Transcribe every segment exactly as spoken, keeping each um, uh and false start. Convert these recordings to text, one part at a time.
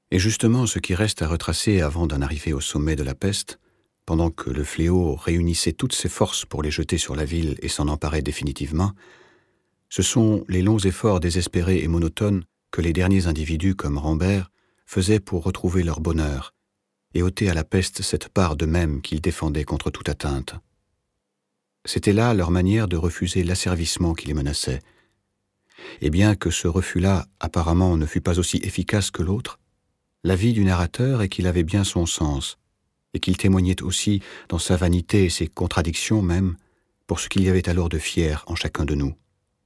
Et justement, ce qui reste à retracer avant d'en arriver au sommet de la peste, pendant que le fléau réunissait toutes ses forces pour les jeter sur la ville et s'en emparer définitivement, ce sont les longs efforts désespérés et monotones que les derniers individus comme Rambert faisaient pour retrouver leur bonheur et ôter à la peste cette part d'eux-mêmes qu'ils défendaient contre toute atteinte. C'était là leur manière de refuser l'asservissement qui les menaçait. Et bien que ce refus-là, apparemment, ne fût pas aussi efficace que l'autre, l'avis du narrateur est qu'il avait bien son sens, et qu'il témoignait aussi, dans sa vanité et ses contradictions même, pour ce qu'il y avait alors de fier en chacun de nous.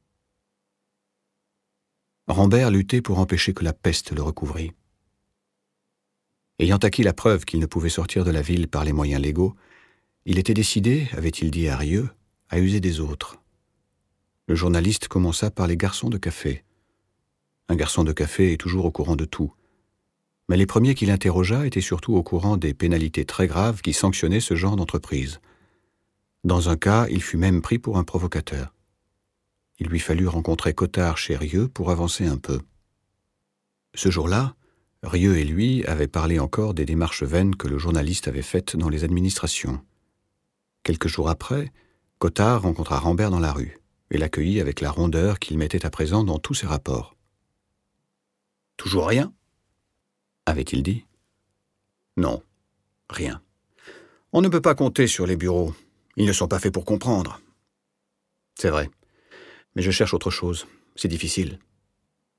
Rambert luttait pour empêcher que la peste le recouvrît. Ayant acquis la preuve qu'il ne pouvait sortir de la ville par les moyens légaux, il était décidé, avait-il dit à Rieux, à user des autres. Le journaliste commença par les garçons de café. Un garçon de café est toujours au courant de tout. Mais les premiers qu'il interrogea étaient surtout au courant des pénalités très graves qui sanctionnaient ce genre d'entreprise. Dans un cas, il fut même pris pour un provocateur. Il lui fallut rencontrer Cottard chez Rieux pour avancer un peu. Ce jour-là, Rieux et lui avaient parlé encore des démarches vaines que le journaliste avait faites dans les administrations. Quelques jours après, Cottard rencontra Rambert dans la rue et l'accueillit avec la rondeur qu'il mettait à présent dans tous ses rapports. « Toujours rien ?» avait-il dit. « Non, rien. On ne peut pas compter sur les bureaux. Ils ne sont pas faits pour comprendre. »« C'est vrai. Mais je cherche autre chose. C'est difficile. »« Ah !»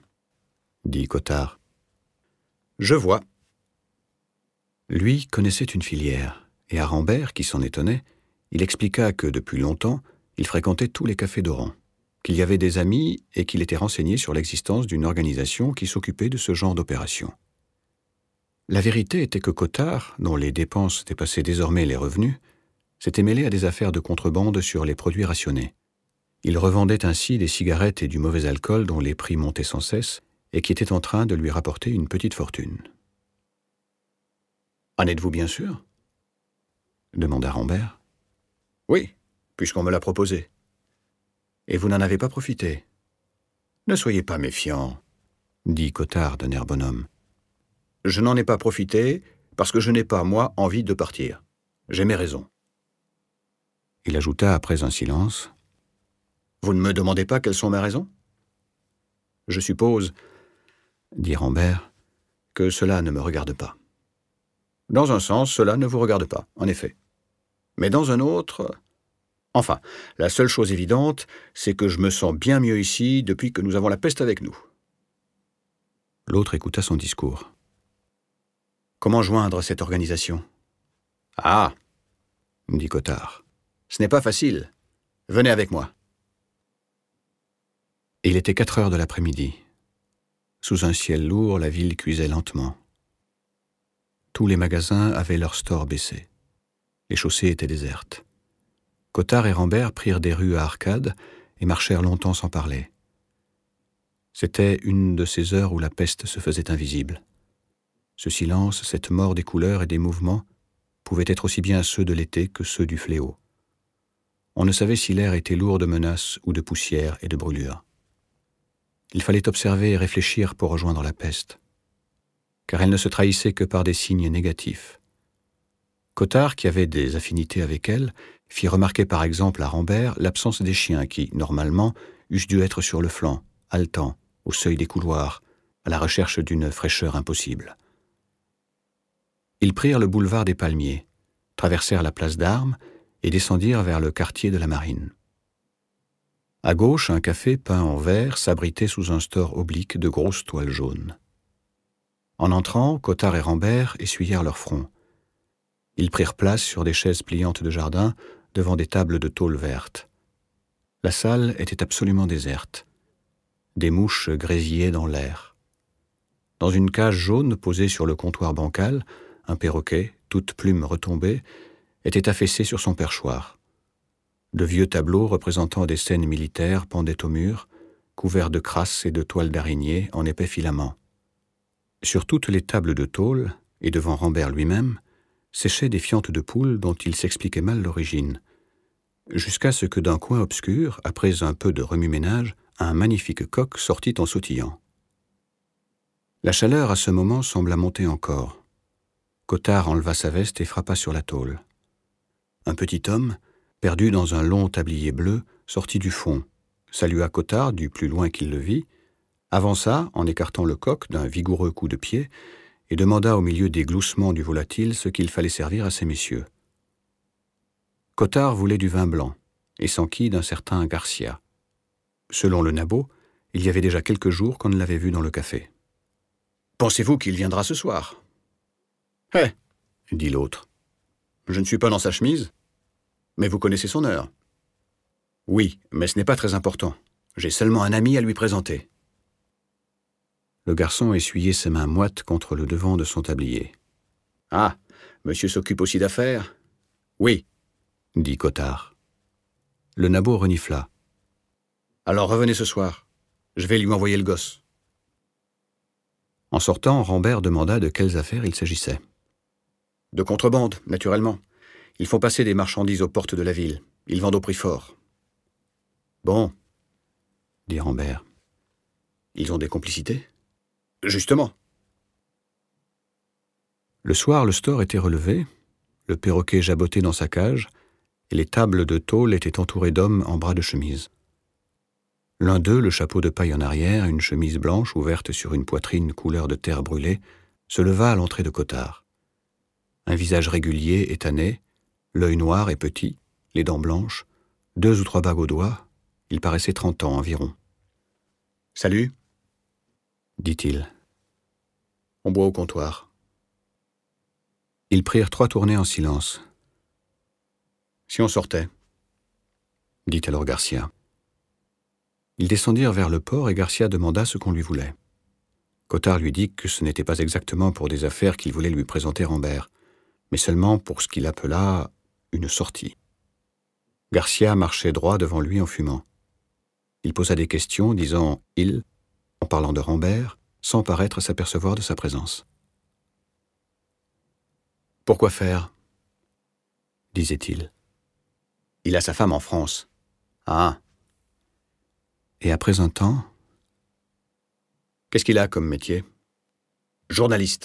dit Cottard. « Je vois. » Lui connaissait une filière, et à Rambert, qui s'en étonnait, il expliqua que, depuis longtemps, il fréquentait tous les cafés d'Oran, qu'il y avait des amis et qu'il était renseigné sur l'existence d'une organisation qui s'occupait de ce genre d'opération. La vérité était que Cottard, dont les dépenses dépassaient désormais les revenus, s'était mêlé à des affaires de contrebande sur les produits rationnés. Il revendait ainsi des cigarettes et du mauvais alcool dont les prix montaient sans cesse et qui étaient en train de lui rapporter une petite fortune. « En êtes-vous bien sûr ?» demanda Rambert. « Oui, puisqu'on me l'a proposé. »« Et vous n'en avez pas profité ?»« Ne soyez pas méfiant, » dit Cottard d'un air bonhomme. « Je n'en ai pas profité parce que je n'ai pas, moi, envie de partir. J'ai mes raisons. » Il ajouta après un silence. « Vous ne me demandez pas quelles sont mes raisons ? » « Je suppose, » dit Rambert, « que cela ne me regarde pas. »« Dans un sens, cela ne vous regarde pas, en effet. Mais dans un autre... Enfin, la seule chose évidente, c'est que je me sens bien mieux ici depuis que nous avons la peste avec nous. » L'autre écouta son discours. « Comment joindre cette organisation ? »« Ah !» dit Cottard. « Ce n'est pas facile. Venez avec moi. » Il était quatre heures de l'après-midi. Sous un ciel lourd, la ville cuisait lentement. Tous les magasins avaient leurs stores baissés. Les chaussées étaient désertes. Cottard et Rambert prirent des rues à arcades et marchèrent longtemps sans parler. C'était une de ces heures où la peste se faisait invisible. Ce silence, cette mort des couleurs et des mouvements, pouvaient être aussi bien ceux de l'été que ceux du fléau. On ne savait si l'air était lourd de menaces ou de poussière et de brûlures. Il fallait observer et réfléchir pour rejoindre la peste, car elle ne se trahissait que par des signes négatifs. Cottard, qui avait des affinités avec elle, fit remarquer par exemple à Rambert l'absence des chiens qui, normalement, eussent dû être sur le flanc, haletants, au seuil des couloirs, à la recherche d'une fraîcheur impossible. Ils prirent le boulevard des Palmiers, traversèrent la place d'Armes et descendirent vers le quartier de la Marine. À gauche, un café peint en vert s'abritait sous un store oblique de grosses toiles jaunes. En entrant, Cottard et Rambert essuyèrent leur front. Ils prirent place sur des chaises pliantes de jardin devant des tables de tôle verte. La salle était absolument déserte. Des mouches grésillaient dans l'air. Dans une cage jaune posée sur le comptoir bancal, un perroquet, toute plume retombée, était affaissé sur son perchoir. De vieux tableaux représentant des scènes militaires pendaient au mur, couverts de crasses et de toiles d'araignée en épais filaments. Sur toutes les tables de tôle, et devant Rambert lui-même, séchaient des fientes de poules dont il s'expliquait mal l'origine, jusqu'à ce que d'un coin obscur, après un peu de remue-ménage, un magnifique coq sortit en sautillant. La chaleur à ce moment sembla monter encore. Cottard enleva sa veste et frappa sur la tôle. Un petit homme, perdu dans un long tablier bleu, sortit du fond, salua Cottard du plus loin qu'il le vit, avança en écartant le coq d'un vigoureux coup de pied et demanda au milieu des gloussements du volatile ce qu'il fallait servir à ces messieurs. Cottard voulait du vin blanc et s'enquit d'un certain Garcia. Selon le nabot, il y avait déjà quelques jours qu'on ne l'avait vu dans le café. « Pensez-vous qu'il viendra ce soir ?»« Eh !» dit l'autre. « Je ne suis pas dans sa chemise, mais vous connaissez son heure. »« Oui, mais ce n'est pas très important. J'ai seulement un ami à lui présenter. » Le garçon essuyait ses mains moites contre le devant de son tablier. « Ah, monsieur s'occupe aussi d'affaires ?»« Oui, » dit Cottard. Le nabot renifla. « Alors revenez ce soir. Je vais lui envoyer le gosse. » En sortant, Rambert demanda de quelles affaires il s'agissait. « De contrebande, naturellement. Ils font passer des marchandises aux portes de la ville. Ils vendent au prix fort. »« Bon, » dit Rambert. « Ils ont des complicités ?»« Justement. » Le soir, le store était relevé, le perroquet jabotait dans sa cage, et les tables de tôle étaient entourées d'hommes en bras de chemise. L'un d'eux, le chapeau de paille en arrière, une chemise blanche ouverte sur une poitrine couleur de terre brûlée, se leva à l'entrée de Cottard. Un visage régulier et tanné, l'œil noir et petit, les dents blanches, deux ou trois bagues aux doigts, il paraissait trente ans environ. « Salut, » dit-il. « On boit au comptoir. » Ils prirent trois tournées en silence. « Si on sortait ?» dit alors Garcia. Ils descendirent vers le port et Garcia demanda ce qu'on lui voulait. Cottard lui dit que ce n'était pas exactement pour des affaires qu'il voulait lui présenter Rambert, mais seulement pour ce qu'il appela une sortie. Garcia marchait droit devant lui en fumant. Il posa des questions, disant « il », en parlant de Rambert, sans paraître s'apercevoir de sa présence. « Pourquoi faire ?» disait-il. « Il a sa femme en France. »« Ah !» Et après un temps, « Qu'est-ce qu'il a comme métier ?»« Journaliste. »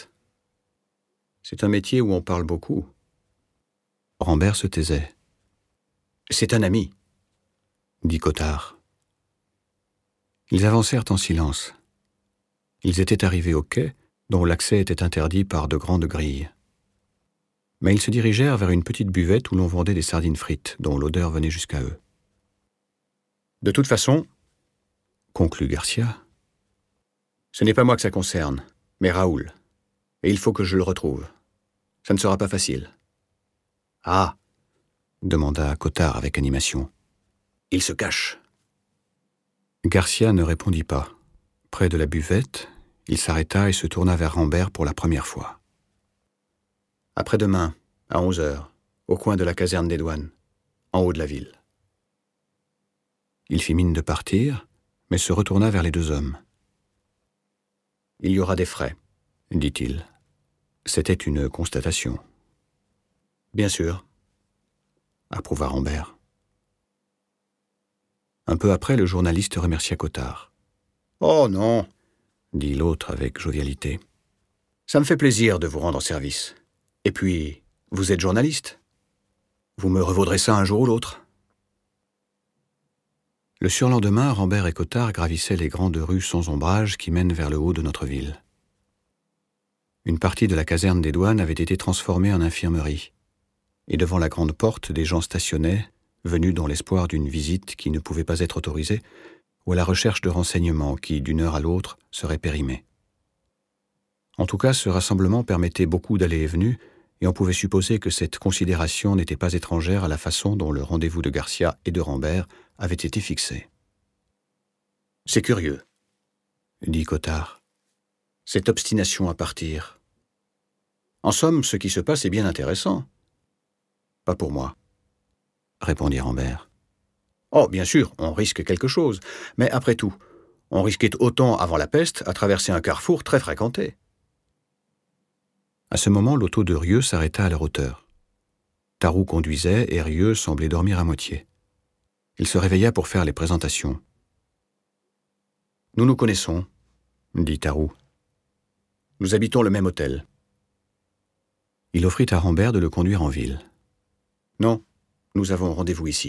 C'est un métier où on parle beaucoup. Rambert se taisait. « C'est un ami, » dit Cottard. Ils avancèrent en silence. Ils étaient arrivés au quai, dont l'accès était interdit par de grandes grilles. Mais ils se dirigèrent vers une petite buvette où l'on vendait des sardines frites, dont l'odeur venait jusqu'à eux. « De toute façon, » conclut Garcia, « ce n'est pas moi que ça concerne, mais Raoul, et il faut que je le retrouve. Ça ne sera pas facile. »« Ah !» demanda Cottard avec animation. « Il se cache. » Garcia ne répondit pas. Près de la buvette, il s'arrêta et se tourna vers Rambert pour la première fois. « Après-demain, à onze heures, au coin de la caserne des douanes, en haut de la ville. » Il fit mine de partir, mais se retourna vers les deux hommes. « Il y aura des frais, » dit-il. C'était une constatation. « Bien sûr, » approuva Rambert. Un peu après, le journaliste remercia Cottard. « Oh non, » dit l'autre avec jovialité. « Ça me fait plaisir de vous rendre service. Et puis, vous êtes journaliste. Vous me revaudrez ça un jour ou l'autre. » Le surlendemain, Rambert et Cottard gravissaient les grandes rues sans ombrage qui mènent vers le haut de notre ville. Une partie de la caserne des douanes avait été transformée en infirmerie, et devant la grande porte, des gens stationnaient, venus dans l'espoir d'une visite qui ne pouvait pas être autorisée, ou à la recherche de renseignements qui, d'une heure à l'autre, seraient périmés. En tout cas, ce rassemblement permettait beaucoup d'allées et venues, et on pouvait supposer que cette considération n'était pas étrangère à la façon dont le rendez-vous de Garcia et de Rambert avait été fixé. « C'est curieux, » dit Cottard, « cette obstination à partir. En somme, ce qui se passe est bien intéressant. »« Pas pour moi, » répondit Rambert. « Oh, bien sûr, on risque quelque chose, mais après tout, on risquait autant avant la peste à traverser un carrefour très fréquenté. » À ce moment, l'auto de Rieux s'arrêta à leur hauteur. Tarou conduisait et Rieux semblait dormir à moitié. Il se réveilla pour faire les présentations. « Nous nous connaissons, » dit Tarou. Nous habitons le même hôtel. » Il offrit à Rambert de le conduire en ville. « Non, nous avons rendez-vous ici. »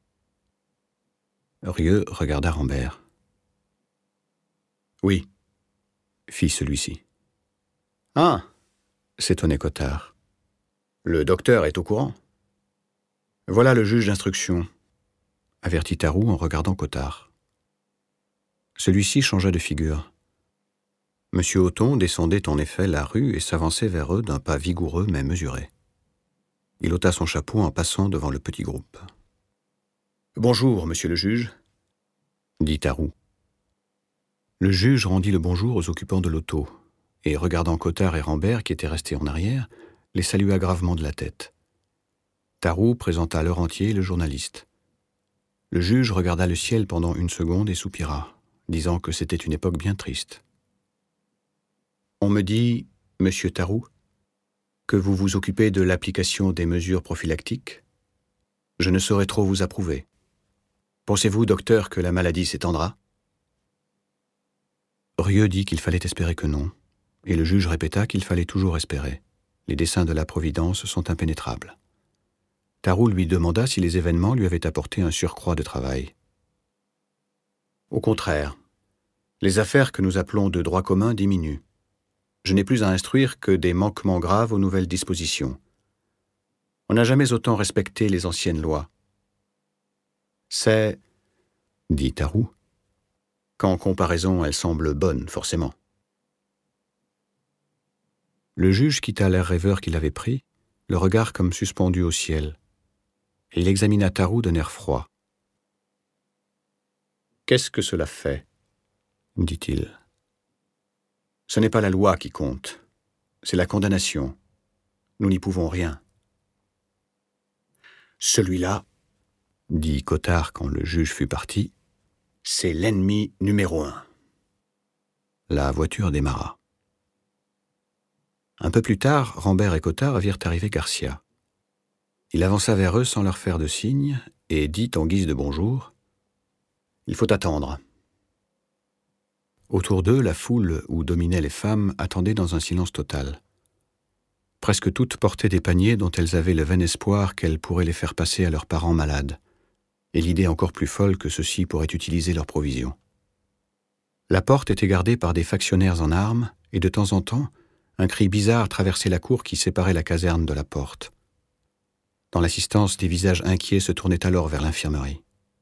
Rieux regarda Rambert. « Oui, » fit celui-ci. « Ah !» s'étonnait Cottard. « Le docteur est au courant. »« Voilà le juge d'instruction, » avertit Tarrou en regardant Cottard. Celui-ci changea de figure. Monsieur Othon descendait en effet la rue et s'avançait vers eux d'un pas vigoureux mais mesuré. Il ôta son chapeau en passant devant le petit groupe. « Bonjour, monsieur le juge, » dit Tarrou. Le juge rendit le bonjour aux occupants de l'auto, et regardant Cottard et Rambert qui étaient restés en arrière, les salua gravement de la tête. Tarrou présenta leur entier le journaliste. Le juge regarda le ciel pendant une seconde et soupira, disant que c'était une époque bien triste. « On me dit, monsieur Tarrou, que vous vous occupez de l'application des mesures prophylactiques. Je ne saurais trop vous approuver. Pensez-vous, docteur, que la maladie s'étendra ?» Rieux dit qu'il fallait espérer que non, et le juge répéta qu'il fallait toujours espérer. Les desseins de la Providence sont impénétrables. Tarrou lui demanda si les événements lui avaient apporté un surcroît de travail. « Au contraire, les affaires que nous appelons de droit commun diminuent. Je n'ai plus à instruire que des manquements graves aux nouvelles dispositions. On n'a jamais autant respecté les anciennes lois. C'est, dit Tarrou, qu'en comparaison elles semblent bonnes, forcément. » Le juge quitta l'air rêveur qu'il avait pris, le regard comme suspendu au ciel. Et il examina Tarrou d'un air froid. « Qu'est-ce que cela fait ?» dit-il. « Ce n'est pas la loi qui compte, c'est la condamnation. Nous n'y pouvons rien. »« Celui-là, » dit Cottard quand le juge fut parti, « c'est l'ennemi numéro un. » La voiture démarra. Un peu plus tard, Rambert et Cottard virent arriver Garcia. Il avança vers eux sans leur faire de signe et dit en guise de bonjour « Il faut attendre. » Autour d'eux, la foule où dominaient les femmes attendait dans un silence total. Presque toutes portaient des paniers dont elles avaient le vain espoir qu'elles pourraient les faire passer à leurs parents malades, et l'idée encore plus folle que ceux-ci pourraient utiliser leurs provisions. La porte était gardée par des factionnaires en armes, et de temps en temps, un cri bizarre traversait la cour qui séparait la caserne de la porte. Dans l'assistance, des visages inquiets se tournaient alors vers l'infirmerie.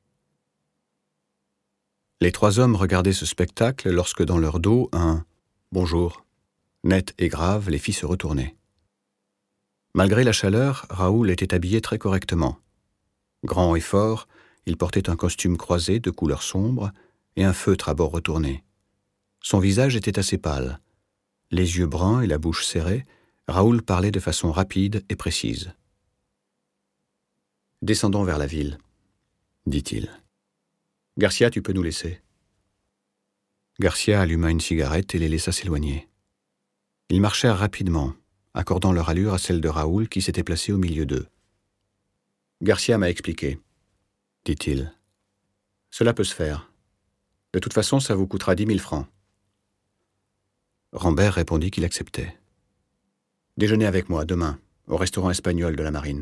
Les trois hommes regardaient ce spectacle lorsque dans leur dos, un « bonjour » net et grave les fit se retourner. Malgré la chaleur, Raoul était habillé très correctement. Grand et fort, il portait un costume croisé de couleur sombre et un feutre à bords retournés. Son visage était assez pâle. Les yeux bruns et la bouche serrée, Raoul parlait de façon rapide et précise. « Descendons vers la ville, » dit-il. « Garcia, tu peux nous laisser. » Garcia alluma une cigarette et les laissa s'éloigner. Ils marchèrent rapidement, accordant leur allure à celle de Raoul qui s'était placé au milieu d'eux. « Garcia m'a expliqué, » dit-il. « Cela peut se faire. De toute façon, ça vous coûtera dix mille francs. » Rambert répondit qu'il acceptait. « Déjeunez avec moi, demain, au restaurant espagnol de la Marine. »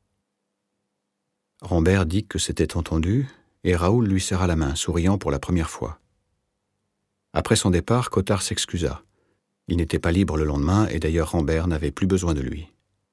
Rambert dit que c'était entendu, et Raoul lui serra la main, souriant pour la première fois. Après son départ, Cottard s'excusa. Il n'était pas libre le lendemain, et d'ailleurs Rambert n'avait plus besoin de lui.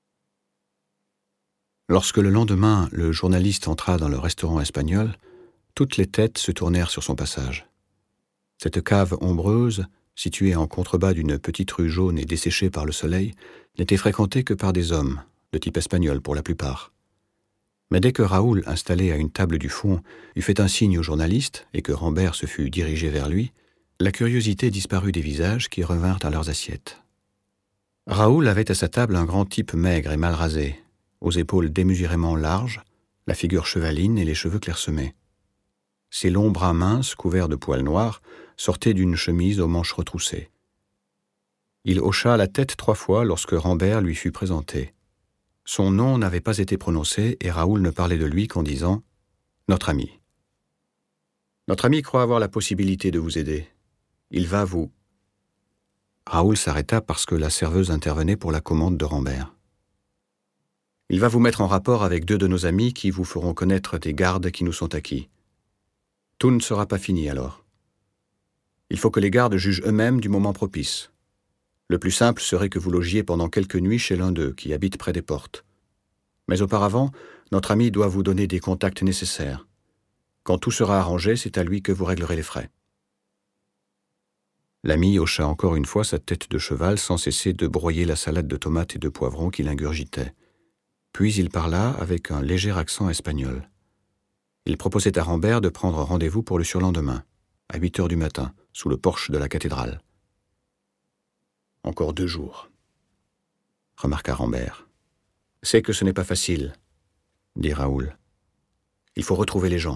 Lorsque le lendemain, le journaliste entra dans le restaurant espagnol, toutes les têtes se tournèrent sur son passage. Cette cave ombreuse, située en contrebas d'une petite rue jaune et desséchée par le soleil, n'était fréquentée que par des hommes, de type espagnol pour la plupart. Mais dès que Raoul, installé à une table du fond, eut fait un signe au journaliste et que Rambert se fut dirigé vers lui, la curiosité disparut des visages qui revinrent à leurs assiettes. Raoul avait à sa table un grand type maigre et mal rasé, aux épaules démesurément larges, la figure chevaline et les cheveux clairsemés. Ses longs bras minces, couverts de poils noirs, sortaient d'une chemise aux manches retroussées. Il hocha la tête trois fois lorsque Rambert lui fut présenté. Son nom n'avait pas été prononcé et Raoul ne parlait de lui qu'en disant « Notre ami ». Notre ami croit avoir la possibilité de vous aider. Il va vous... Raoul s'arrêta parce que la serveuse intervenait pour la commande de Rambert. « Il va vous mettre en rapport avec deux de nos amis qui vous feront connaître des gardes qui nous sont acquis. Tout ne sera pas fini alors. Il faut que les gardes jugent eux-mêmes du moment propice. Le plus simple serait que vous logiez pendant quelques nuits chez l'un d'eux qui habite près des portes. Mais auparavant, notre ami doit vous donner des contacts nécessaires. Quand tout sera arrangé, c'est à lui que vous réglerez les frais. » L'ami hocha encore une fois sa tête de cheval sans cesser de broyer la salade de tomates et de poivrons qu'il ingurgitait. Puis il parla avec un léger accent espagnol. Il proposait à Rambert de prendre rendez-vous pour le surlendemain, à huit heures du matin, sous le porche de la cathédrale. « Encore deux jours, » remarqua Rambert. « C'est que ce n'est pas facile, » dit Raoul. « Il faut retrouver les gens. »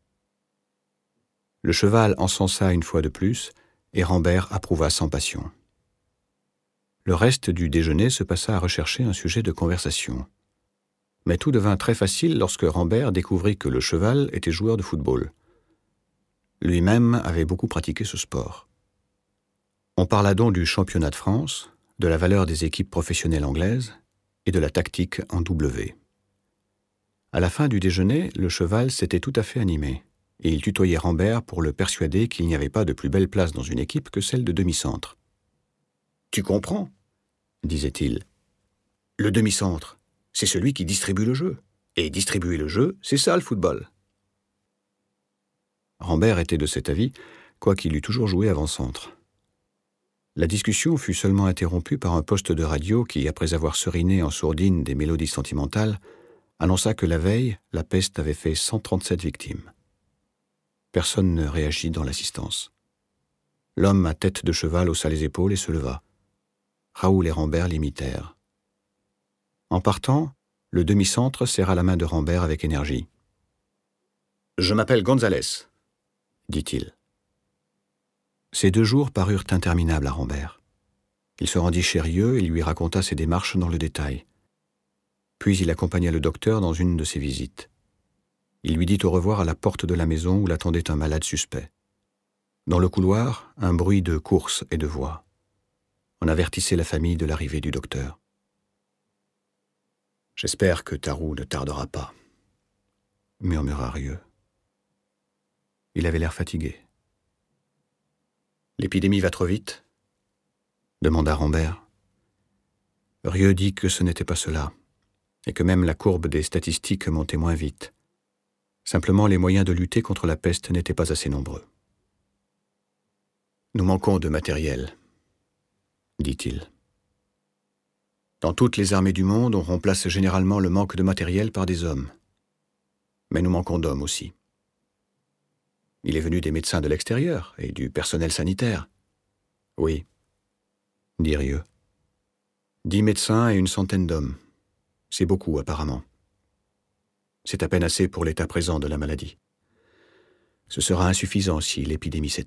Le cheval encensa une fois de plus, et Rambert approuva sans passion. Le reste du déjeuner se passa à rechercher un sujet de conversation. Mais tout devint très facile lorsque Rambert découvrit que le cheval était joueur de football. Lui-même avait beaucoup pratiqué ce sport. On parla donc du championnat de France, de la valeur des équipes professionnelles anglaises et de la tactique en W. À la fin du déjeuner, le cheval s'était tout à fait animé, et il tutoyait Rambert pour le persuader qu'il n'y avait pas de plus belle place dans une équipe que celle de demi-centre. « Tu comprends ?» disait-il. « Le demi-centre, c'est celui qui distribue le jeu. Et distribuer le jeu, c'est ça le football. » Rambert était de cet avis, quoiqu'il eût toujours joué avant-centre. La discussion fut seulement interrompue par un poste de radio qui, après avoir seriné en sourdine des mélodies sentimentales, annonça que la veille, la peste avait fait cent trente-sept victimes. Personne ne réagit dans l'assistance. L'homme à tête de cheval haussa les épaules et se leva. Raoul et Rambert l'imitèrent. En partant, le demi-centre serra la main de Rambert avec énergie. « Je m'appelle Gonzalez, » dit-il. Ces deux jours parurent interminables à Rambert. Il se rendit chez Rieux et lui raconta ses démarches dans le détail. Puis il accompagna le docteur dans une de ses visites. Il lui dit au revoir à la porte de la maison où l'attendait un malade suspect. Dans le couloir, un bruit de course et de voix. On avertissait la famille de l'arrivée du docteur. « J'espère que Tarou ne tardera pas, » murmura Rieux. Il avait l'air fatigué. « L'épidémie va trop vite ?» demanda Rambert. Rieux dit que ce n'était pas cela, et que même la courbe des statistiques montait moins vite. Simplement, les moyens de lutter contre la peste n'étaient pas assez nombreux. « Nous manquons de matériel, » dit-il. « Dans toutes les armées du monde, on remplace généralement le manque de matériel par des hommes. Mais nous manquons d'hommes aussi. Il est venu des médecins de l'extérieur et du personnel sanitaire. »« Oui, » dit Rieux. « Dix médecins et une centaine d'hommes. C'est beaucoup, apparemment. C'est à peine assez pour l'état présent de la maladie. Ce sera insuffisant si l'épidémie s'étend. »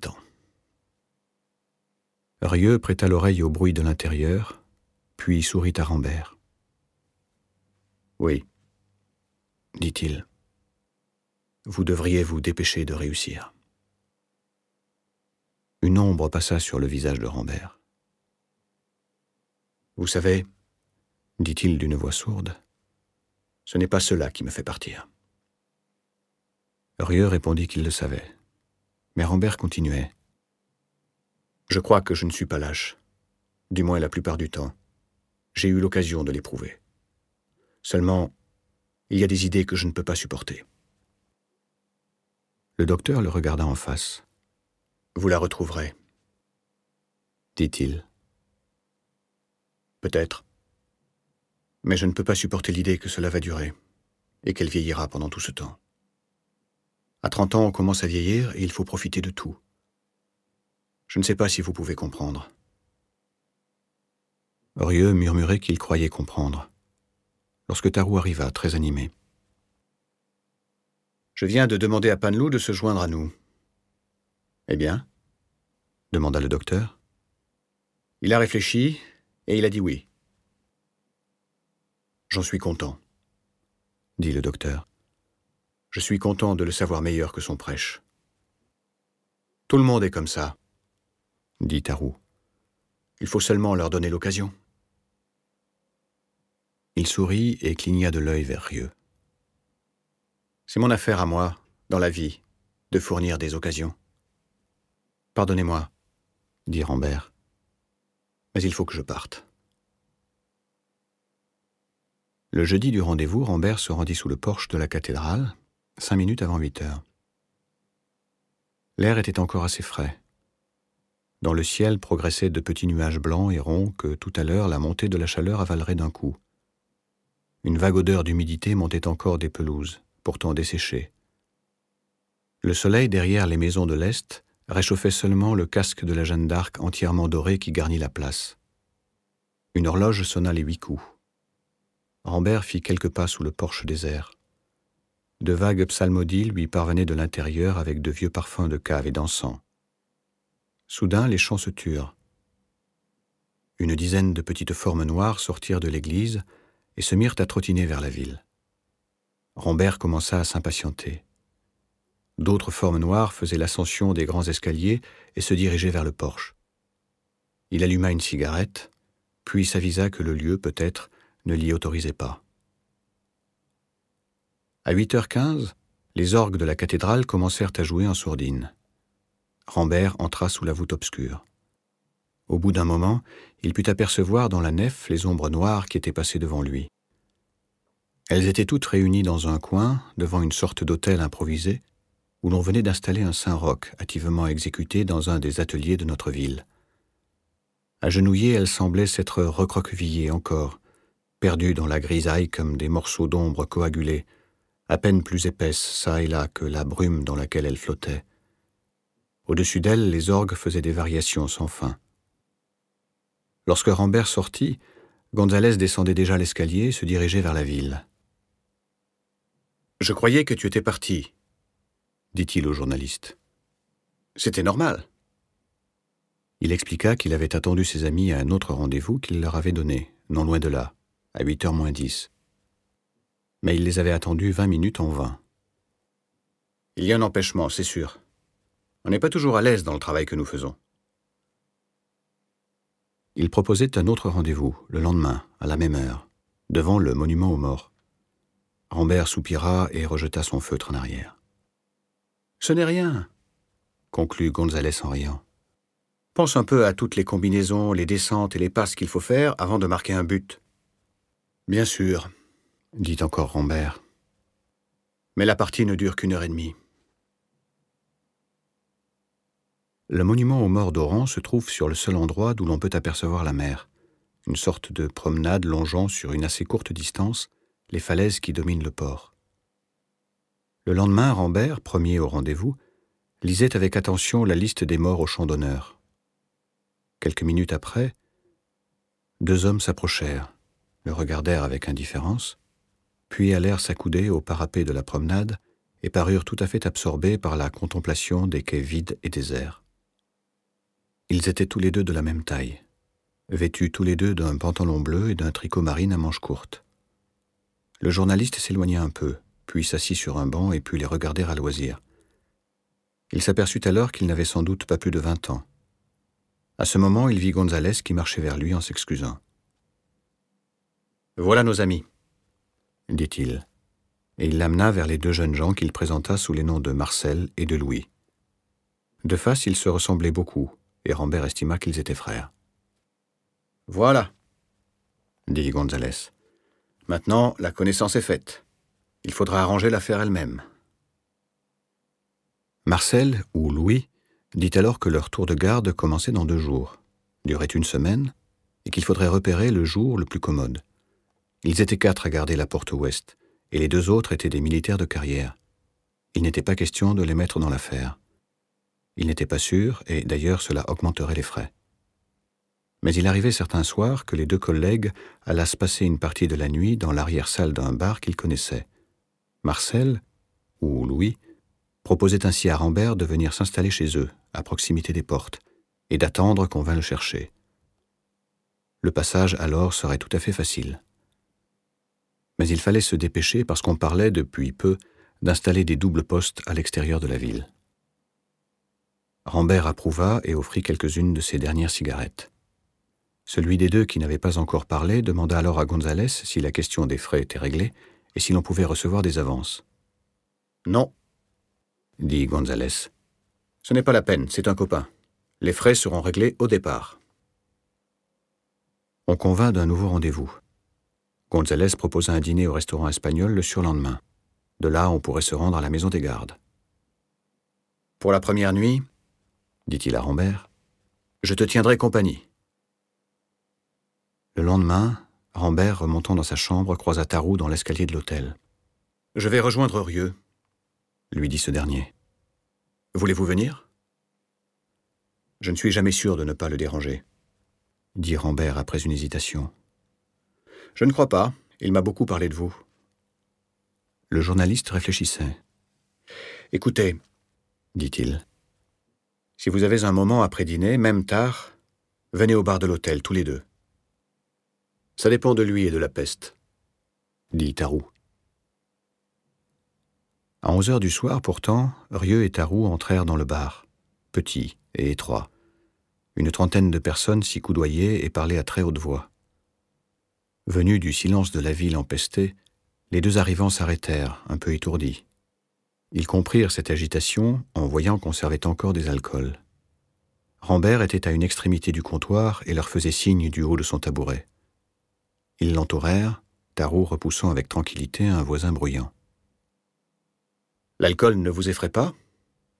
Rieux prêta l'oreille au bruit de l'intérieur, puis sourit à Rambert. « Oui, » dit-il. « Vous devriez vous dépêcher de réussir. » Une ombre passa sur le visage de Rambert. « Vous savez, » dit-il d'une voix sourde, « ce n'est pas cela qui me fait partir. » Rieux répondit qu'il le savait, mais Rambert continuait. « Je crois que je ne suis pas lâche, du moins la plupart du temps. J'ai eu l'occasion de l'éprouver. Seulement, il y a des idées que je ne peux pas supporter. » Le docteur le regarda en face. « Vous la retrouverez, » dit-il. « Peut-être. Mais je ne peux pas supporter l'idée que cela va durer, et qu'elle vieillira pendant tout ce temps. À trente ans, on commence à vieillir et il faut profiter de tout. Je ne sais pas si vous pouvez comprendre. » Rieux murmurait qu'il croyait comprendre, lorsque Tarou arriva, très animé. « Je viens de demander à Panlou de se joindre à nous. »« Eh bien ?» demanda le docteur. Il a réfléchi et il a dit oui. « J'en suis content, » dit le docteur. « Je suis content de le savoir meilleur que son prêche. »« Tout le monde est comme ça, » dit Tarou. « Il faut seulement leur donner l'occasion. Il sourit et cligna de l'œil vers Rieux. C'est mon affaire à moi, dans la vie, de fournir des occasions. Pardonnez-moi, dit Rambert, mais il faut que je parte. Le jeudi du rendez-vous, Rambert se rendit sous le porche de la cathédrale, cinq minutes avant huit heures. L'air était encore assez frais. Dans le ciel progressaient de petits nuages blancs et ronds que, tout à l'heure, la montée de la chaleur avalerait d'un coup. Une vague odeur d'humidité montait encore des pelouses, pourtant desséchées. Le soleil, derrière les maisons de l'Est, réchauffait seulement le casque de la Jeanne d'Arc entièrement doré qui garnit la place. Une horloge sonna les huit coups. Rambert fit quelques pas sous le porche désert. De vagues psalmodies lui parvenaient de l'intérieur avec de vieux parfums de cave et d'encens. Soudain, les chants se turent. Une dizaine de petites formes noires sortirent de l'église et se mirent à trottiner vers la ville. Rambert commença à s'impatienter. D'autres formes noires faisaient l'ascension des grands escaliers et se dirigeaient vers le porche. Il alluma une cigarette, puis s'avisa que le lieu, peut-être, ne l'y autorisait pas. À huit heures quinze, les orgues de la cathédrale commencèrent à jouer en sourdine. Rambert entra sous la voûte obscure. Au bout d'un moment, il put apercevoir dans la nef les ombres noires qui étaient passées devant lui. Elles étaient toutes réunies dans un coin, devant une sorte d'autel improvisé, où l'on venait d'installer un Saint-Roch hâtivement exécuté dans un des ateliers de notre ville. Agenouillées, elles semblaient s'être recroquevillées encore, perdues dans la grisaille comme des morceaux d'ombre coagulés, à peine plus épaisses çà et là que la brume dans laquelle elles flottaient. Au-dessus d'elles, les orgues faisaient des variations sans fin. Lorsque Rambert sortit, Gonzalez descendait déjà l'escalier et se dirigeait vers la ville. « Je croyais que tu étais parti, » dit-il au journaliste. « C'était normal. » Il expliqua qu'il avait attendu ses amis à un autre rendez-vous qu'il leur avait donné, non loin de là, à huit heures moins dix. Mais il les avait attendus vingt minutes en vain. « Il y a un empêchement, c'est sûr. On n'est pas toujours à l'aise dans le travail que nous faisons. » Il proposait un autre rendez-vous, le lendemain, à la même heure, devant le monument aux morts. Rambert soupira et rejeta son feutre en arrière. « Ce n'est rien, » conclut Gonzalez en riant. « Pense un peu à toutes les combinaisons, les descentes et les passes qu'il faut faire avant de marquer un but. »« Bien sûr, » dit encore Rambert. « Mais la partie ne dure qu'une heure et demie. » Le monument aux morts d'Oran se trouve sur le seul endroit d'où l'on peut apercevoir la mer, une sorte de promenade longeant sur une assez courte distance les falaises qui dominent le port. Le lendemain, Rambert, premier au rendez-vous, lisait avec attention la liste des morts au champ d'honneur. Quelques minutes après, deux hommes s'approchèrent, le regardèrent avec indifférence, puis allèrent s'accouder au parapet de la promenade et parurent tout à fait absorbés par la contemplation des quais vides et déserts. Ils étaient tous les deux de la même taille, vêtus tous les deux d'un pantalon bleu et d'un tricot marine à manches courtes. Le journaliste s'éloigna un peu, puis s'assit sur un banc et put les regarder à loisir. Il s'aperçut alors qu'il n'avait sans doute pas plus de vingt ans. À ce moment, il vit Gonzalez qui marchait vers lui en s'excusant. « Voilà nos amis, » dit-il, et il l'amena vers les deux jeunes gens qu'il présenta sous les noms de Marcel et de Louis. De face, ils se ressemblaient beaucoup, et Rambert estima qu'ils étaient frères. « Voilà, » dit Gonzalez. « Maintenant, la connaissance est faite. Il faudra arranger l'affaire elle-même. » Marcel, ou Louis, dit alors que leur tour de garde commençait dans deux jours, durait une semaine, et qu'il faudrait repérer le jour le plus commode. Ils étaient quatre à garder la porte ouest, et les deux autres étaient des militaires de carrière. Il n'était pas question de les mettre dans l'affaire. Il n'était pas sûr, et d'ailleurs cela augmenterait les frais. Mais il arrivait certains soirs que les deux collègues allassent passer une partie de la nuit dans l'arrière-salle d'un bar qu'ils connaissaient. Marcel, ou Louis, proposait ainsi à Rambert de venir s'installer chez eux, à proximité des portes, et d'attendre qu'on vînt le chercher. Le passage alors serait tout à fait facile. Mais il fallait se dépêcher parce qu'on parlait, depuis peu, d'installer des doubles postes à l'extérieur de la ville. Rambert approuva et offrit quelques-unes de ses dernières cigarettes. Celui des deux qui n'avait pas encore parlé demanda alors à Gonzalez si la question des frais était réglée et si l'on pouvait recevoir des avances. « Non, dit Gonzalez. Ce n'est pas la peine, c'est un copain. Les frais seront réglés au départ. » On convint d'un nouveau rendez-vous. Gonzalez proposa un dîner au restaurant espagnol le surlendemain. De là, on pourrait se rendre à la maison des gardes. « Pour la première nuit, dit-il à Rambert, je te tiendrai compagnie. » Le lendemain, Rambert, remontant dans sa chambre, croisa Tarrou dans l'escalier de l'hôtel. « Je vais rejoindre Rieux, » lui dit ce dernier. « Voulez-vous venir ? » « Je ne suis jamais sûr de ne pas le déranger, » dit Rambert après une hésitation. « Je ne crois pas, il m'a beaucoup parlé de vous. » Le journaliste réfléchissait. « Écoutez, dit-il, si vous avez un moment après dîner, même tard, venez au bar de l'hôtel, tous les deux. »« Ça dépend de lui et de la peste, » dit Tarrou. À onze heures du soir, pourtant, Rieux et Tarrou entrèrent dans le bar, petit et étroit. Une trentaine de personnes s'y coudoyaient et parlaient à très haute voix. Venus du silence de la ville empestée, les deux arrivants s'arrêtèrent, un peu étourdis. Ils comprirent cette agitation en voyant qu'on servait encore des alcools. Rambert était à une extrémité du comptoir et leur faisait signe du haut de son tabouret. Ils l'entourèrent, Tarrou repoussant avec tranquillité un voisin bruyant. « L'alcool ne vous effraie pas ? » ?»« Non, »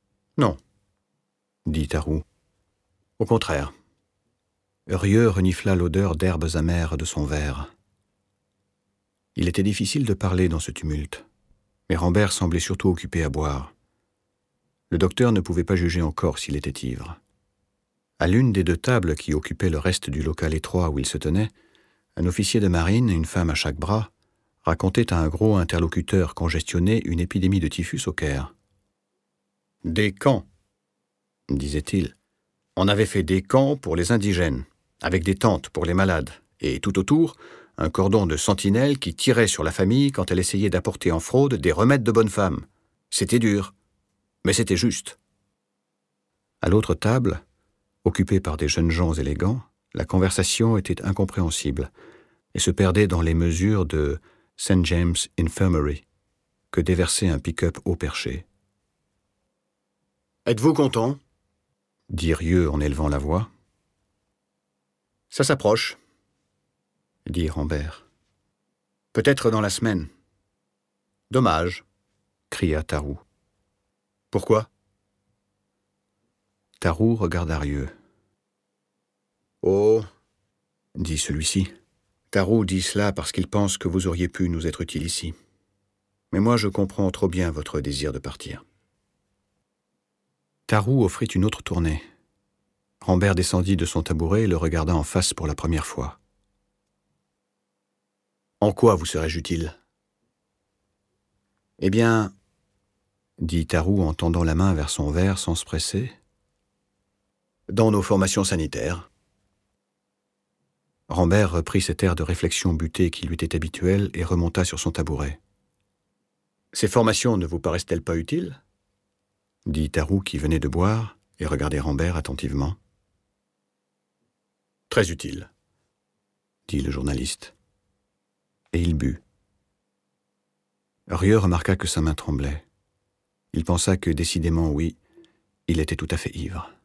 dit Tarrou. « Au contraire. » Rieux renifla l'odeur d'herbes amères de son verre. Il était difficile de parler dans ce tumulte, mais Rambert semblait surtout occupé à boire. Le docteur ne pouvait pas juger encore s'il était ivre. À l'une des deux tables qui occupaient le reste du local étroit où il se tenait, un officier de marine, une femme à chaque bras, racontait à un gros interlocuteur congestionné une épidémie de typhus au Caire. « Des camps, disait-il. On avait fait des camps pour les indigènes, avec des tentes pour les malades, et tout autour, un cordon de sentinelles qui tirait sur la famille quand elle essayait d'apporter en fraude des remèdes de bonne femme. C'était dur, mais c'était juste. » À l'autre table, occupée par des jeunes gens élégants, la conversation était incompréhensible et se perdait dans les mesures de Saint James Infirmary que déversait un pick-up haut perché. « Êtes-vous content ? » dit Rieux en élevant la voix. « Ça s'approche, » dit Rambert. « Peut-être dans la semaine. »« Dommage, » cria Tarrou. « Pourquoi ?» Tarrou regarda Rieux. « Oh, » dit celui-ci, « Tarrou dit cela parce qu'il pense que vous auriez pu nous être utiles ici. Mais moi je comprends trop bien votre désir de partir. » Tarrou offrit une autre tournée. Rambert descendit de son tabouret et le regarda en face pour la première fois. « En quoi vous serais-je utile ? » « Eh bien, » dit Tarrou en tendant la main vers son verre sans se presser, « dans nos formations sanitaires. » Rambert reprit cet air de réflexion butée qui lui était habituel et remonta sur son tabouret. « Ces formations ne vous paraissent-elles pas utiles ? » dit Tarrou qui venait de boire et regardait Rambert attentivement. « Très utile, » dit le journaliste. Et il but. Rieux remarqua que sa main tremblait. Il pensa que, décidément, oui, il était tout à fait ivre.